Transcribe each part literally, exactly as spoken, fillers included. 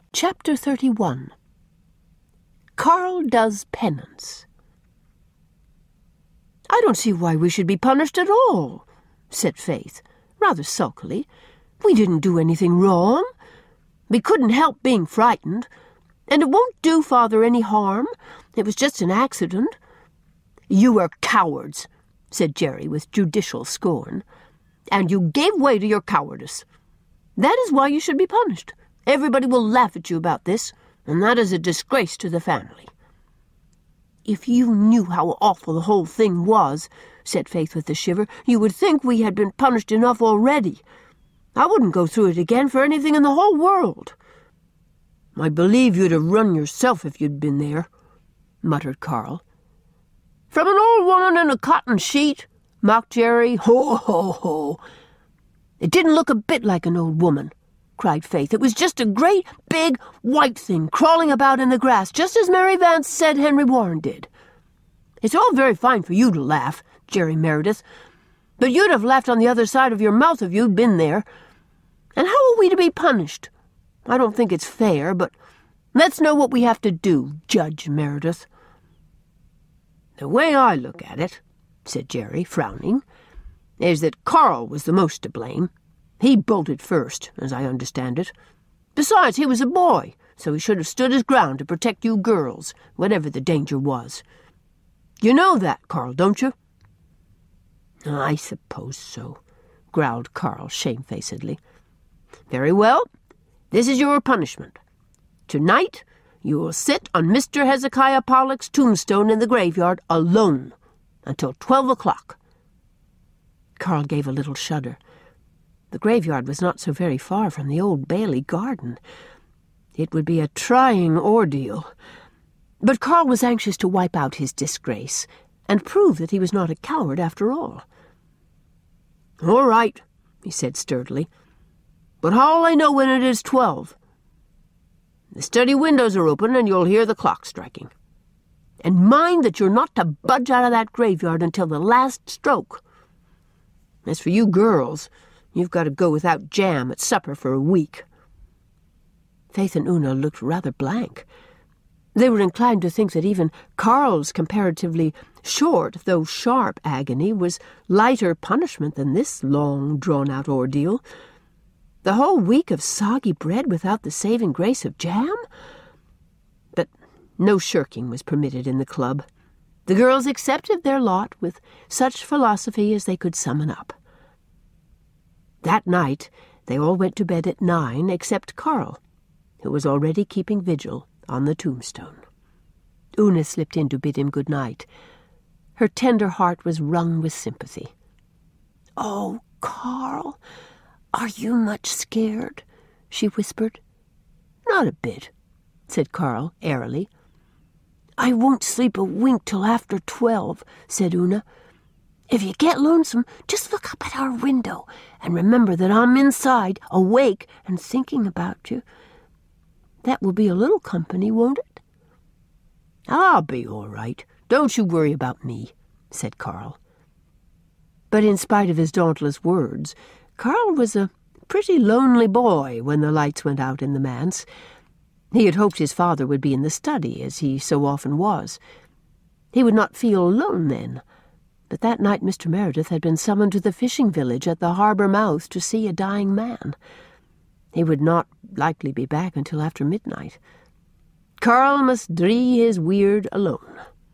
Chapter thirty-one. Carl Does Penance. "I don't see why we should be punished at all," said Faith, rather sulkily. "We didn't do anything wrong. We couldn't help being frightened, and it won't do Father any harm. It was just an accident." "You were cowards," said Jerry with judicial scorn, "and you gave way to your cowardice. That is why you should be punished. Everybody will laugh at you about this, and that is a disgrace to the family." "If you knew how awful the whole thing was," said Faith with a shiver, "you would think we had been punished enough already. I wouldn't go through it again for anything in the whole world." "I believe you'd have run yourself if you'd been there," muttered Carl. "From an old woman in a cotton sheet?" mocked Jerry. "Ho, ho, ho!" "It didn't look a bit like an old woman," cried Faith. "It was just a great, big, white thing crawling about in the grass, just as Mary Vance said Henry Warren did." "It's all very fine for you to laugh, Jerry Meredith, but you'd have laughed on the other side of your mouth if you'd been there. And how are we to be punished? I don't think it's fair, but let's know what we have to do, Judge Meredith." "The way I look at it," said Jerry, frowning, "is that Carl was the most to blame. He bolted first, as I understand it. Besides, he was a boy, so he should have stood his ground to protect you girls, whatever the danger was. You know that, Carl, don't you?" "I suppose so," growled Carl shamefacedly. "Very well. This is your punishment. Tonight you will sit on Mister Hezekiah Pollock's tombstone in the graveyard alone until twelve o'clock." Carl gave a little shudder. The graveyard was not so very far from the Old Bailey garden. It would be a trying ordeal. But Carl was anxious to wipe out his disgrace and prove that he was not a coward after all. "All right," he said sturdily. "But how'll I know when it is twelve? The study windows are open and you'll hear the clock striking. And mind that you're not to budge out of that graveyard until the last stroke. As for you girls, you've got to go without jam at supper for a week." Faith and Una looked rather blank. They were inclined to think that even Carl's comparatively short, though sharp, agony was lighter punishment than this long, drawn-out ordeal. The whole week of soggy bread without the saving grace of jam? But no shirking was permitted in the club. The girls accepted their lot with such philosophy as they could summon up. That night they all went to bed at nine, except Carl, who was already keeping vigil on the tombstone. Una slipped in to bid him good night. Her tender heart was wrung with sympathy. "Oh, Carl, are you much scared?" she whispered. "Not a bit," said Carl airily. "I won't sleep a wink till after twelve," said Una. "If you get lonesome, just look up at our window and remember that I'm inside, awake and thinking about you. That will be a little company, won't it?" "I'll be all right. Don't you worry about me," said Carl. But in spite of his dauntless words, Carl was a pretty lonely boy when the lights went out in the manse. He had hoped his father would be in the study, as he so often was. He would not feel alone then. But that night Mister Meredith had been summoned to the fishing village at the harbour mouth to see a dying man. He would not likely be back until after midnight. Carl must dree his weird alone.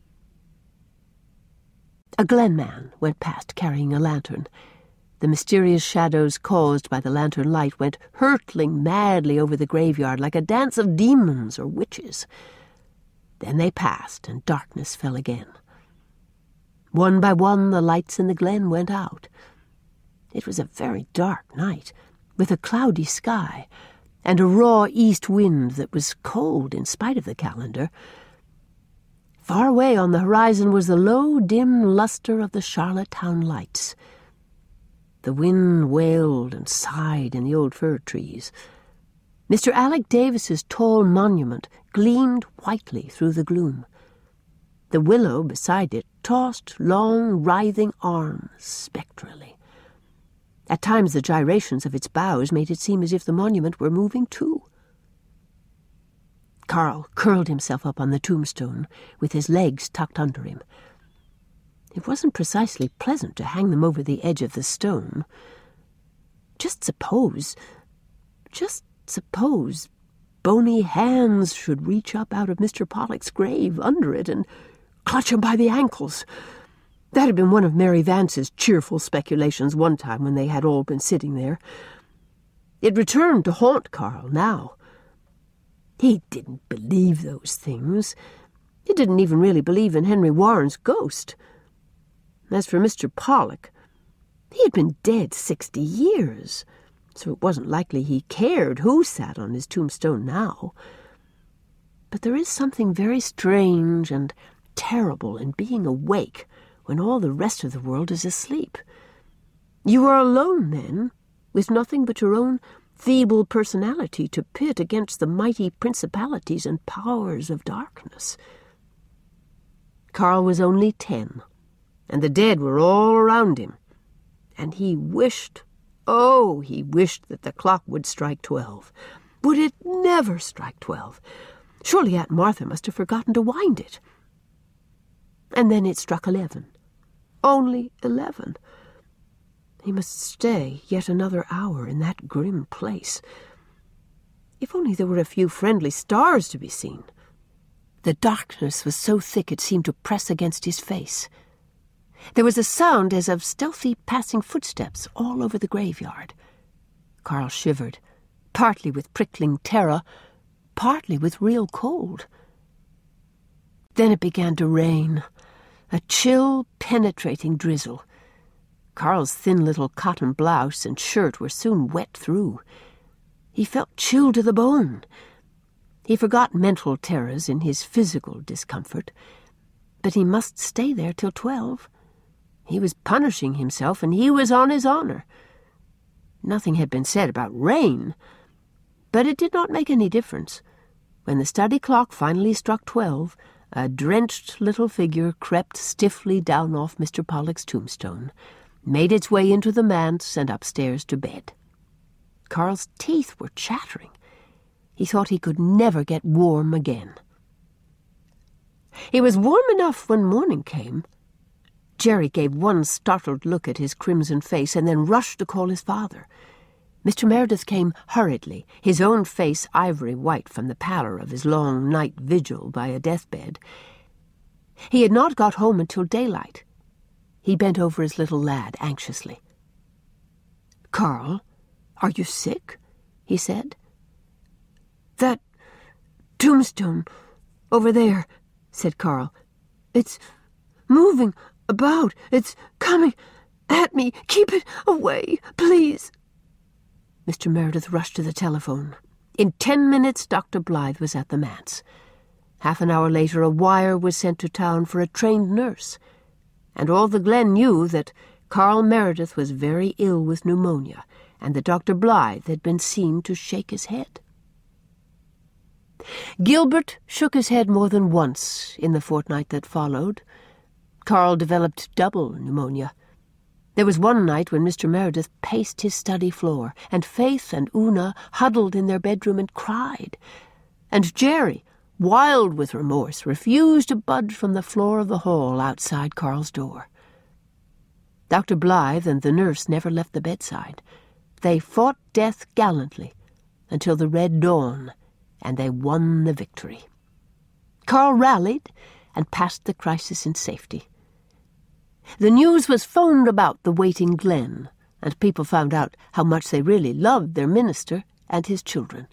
A Glen man went past carrying a lantern. The mysterious shadows caused by the lantern light went hurtling madly over the graveyard like a dance of demons or witches. Then they passed, and darkness fell again. One by one the lights in the glen went out. It was a very dark night, with a cloudy sky, and a raw east wind that was cold in spite of the calendar. Far away on the horizon was the low, dim luster of the Charlottetown lights. The wind wailed and sighed in the old fir trees. Mister Alec Davis's tall monument gleamed whitely through the gloom. The willow beside it tossed long, writhing arms spectrally. At times the gyrations of its boughs made it seem as if the monument were moving too. Carl curled himself up on the tombstone, with his legs tucked under him. It wasn't precisely pleasant to hang them over the edge of the stone. Just suppose, just suppose, bony hands should reach up out of Mister Pollock's grave under it and clutch him by the ankles. That had been one of Mary Vance's cheerful speculations one time when they had all been sitting there. It returned to haunt Carl now. He didn't believe those things. He didn't even really believe in Henry Warren's ghost. As for Mister Pollock, he had been dead sixty years, so it wasn't likely he cared who sat on his tombstone now. But there is something very strange and terrible in being awake when all the rest of the world is asleep. You are alone then, with nothing but your own feeble personality to pit against the mighty principalities and powers of darkness. Carl was only ten, and the dead were all around him, and he wished, oh, he wished that the clock would strike twelve. Would it never strike twelve? Surely Aunt Martha must have forgotten to wind it. And then it struck eleven. Only eleven. He must stay yet another hour in that grim place. If only there were a few friendly stars to be seen. The darkness was so thick it seemed to press against his face. There was a sound as of stealthy passing footsteps all over the graveyard. Carl shivered, partly with prickling terror, partly with real cold. Then it began to rain, a chill, penetrating drizzle. Carl's thin little cotton blouse and shirt were soon wet through. He felt chilled to the bone. He forgot mental terrors in his physical discomfort, but he must stay there till twelve. He was punishing himself, and he was on his honor. Nothing had been said about rain, but it did not make any difference. When the study clock finally struck twelve, a drenched little figure crept stiffly down off Mister Pollock's tombstone, made its way into the manse and upstairs to bed. Carl's teeth were chattering. He thought he could never get warm again. It was warm enough when morning came. Jerry gave one startled look at his crimson face and then rushed to call his father. Mister Meredith came hurriedly, his own face ivory white from the pallor of his long night vigil by a deathbed. He had not got home until daylight. He bent over his little lad anxiously. "Carl, are you sick?" he said. "That tombstone over there," said Carl. "It's moving about. It's coming at me. Keep it away, please." Mister Meredith rushed to the telephone. In ten minutes, Doctor Blythe was at the manse. Half an hour later, a wire was sent to town for a trained nurse, and all the glen knew that Carl Meredith was very ill with pneumonia, and that Doctor Blythe had been seen to shake his head. Gilbert shook his head more than once in the fortnight that followed. Carl developed double pneumonia. There was one night when Mister Meredith paced his study floor, and Faith and Una huddled in their bedroom and cried, and Jerry, wild with remorse, refused to budge from the floor of the hall outside Carl's door. Doctor Blythe and the nurse never left the bedside. They fought death gallantly until the red dawn, and they won the victory. Carl rallied and passed the crisis in safety. The news was phoned about the waiting glen, and people found out how much they really loved their minister and his children.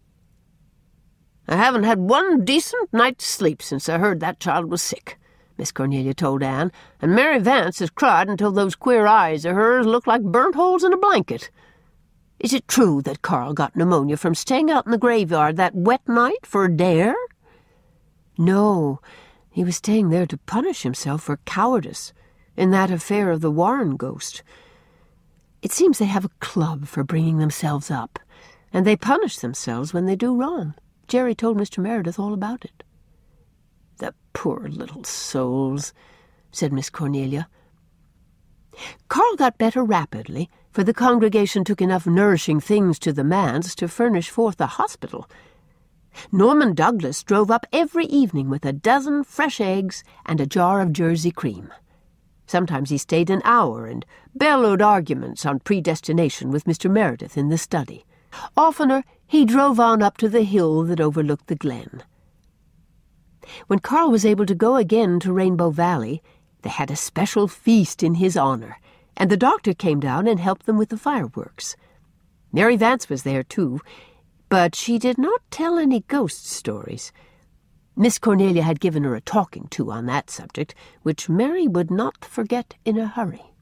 "I haven't had one decent night's sleep since I heard that child was sick," Miss Cornelia told Anne, "and Mary Vance has cried until those queer eyes of hers look like burnt holes in a blanket. Is it true that Carl got pneumonia from staying out in the graveyard that wet night for a dare?" "No, he was staying there to punish himself for cowardice in that affair of the Warren ghost. It seems they have a club for bringing themselves up, and they punish themselves when they do wrong. Jerry told Mister Meredith all about it." "The poor little souls," said Miss Cornelia. Carl got better rapidly, for the congregation took enough nourishing things to the manse to furnish forth a hospital. Norman Douglas drove up every evening with a dozen fresh eggs and a jar of Jersey cream. Sometimes he stayed an hour and bellowed arguments on predestination with Mister Meredith in the study. Oftener, he drove on up to the hill that overlooked the glen. When Carl was able to go again to Rainbow Valley, they had a special feast in his honor, and the doctor came down and helped them with the fireworks. Mary Vance was there, too, but she did not tell any ghost stories. Miss Cornelia had given her a talking to on that subject, which Mary would not forget in a hurry.